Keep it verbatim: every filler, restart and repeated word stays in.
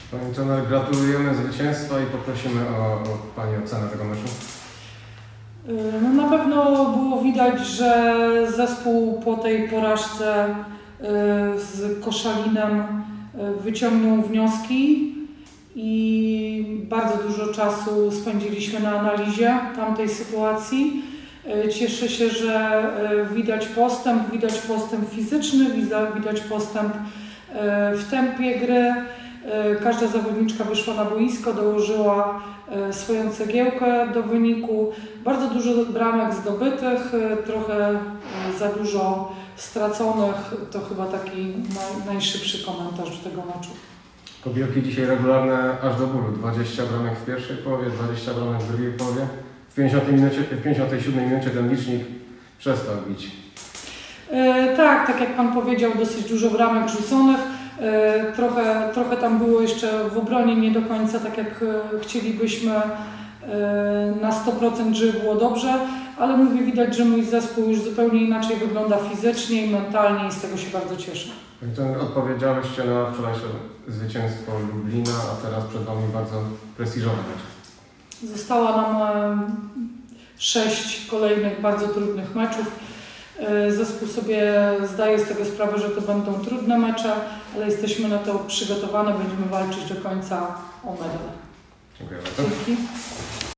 Pani trener, gratulujemy zwycięstwa i poprosimy o, o Pani ocenę tego meczu. No na pewno było widać, że zespół po tej porażce z Koszalinem wyciągnął wnioski i bardzo dużo czasu spędziliśmy na analizie tamtej sytuacji. Cieszę się, że widać postęp, widać postęp fizyczny, widać postęp w tempie gry. Każda zawodniczka wyszła na boisko, dołożyła swoją cegiełkę do wyniku. Bardzo dużo bramek zdobytych, trochę za dużo straconych. To chyba taki naj, najszybszy komentarz do tego meczu. Kobielki dzisiaj regularne aż do bólu. dwadzieścia bramek w pierwszej połowie, dwadzieścia bramek w drugiej połowie. W pięćdziesiątej minucie, w pięćdziesiątej siódmej minucie ten licznik przestał bić. E, tak, tak jak Pan powiedział, dosyć dużo bramek rzuconych. E, trochę, trochę tam było jeszcze w obronie nie do końca tak jak e, chcielibyśmy e, na sto procent, żeby było dobrze, ale mówię, widać, że mój zespół już zupełnie inaczej wygląda fizycznie i mentalnie i z tego się bardzo cieszę. Odpowiedziałyście na wczorajsze zwycięstwo Lublina, a teraz przed Wami bardzo prestiżowy mecz. Została nam e, sześć kolejnych bardzo trudnych meczów. Zespół sobie zdaje z tego sprawę, że to będą trudne mecze, ale jesteśmy na to przygotowane, będziemy walczyć do końca o medal. Dziękuję bardzo. Dzięki.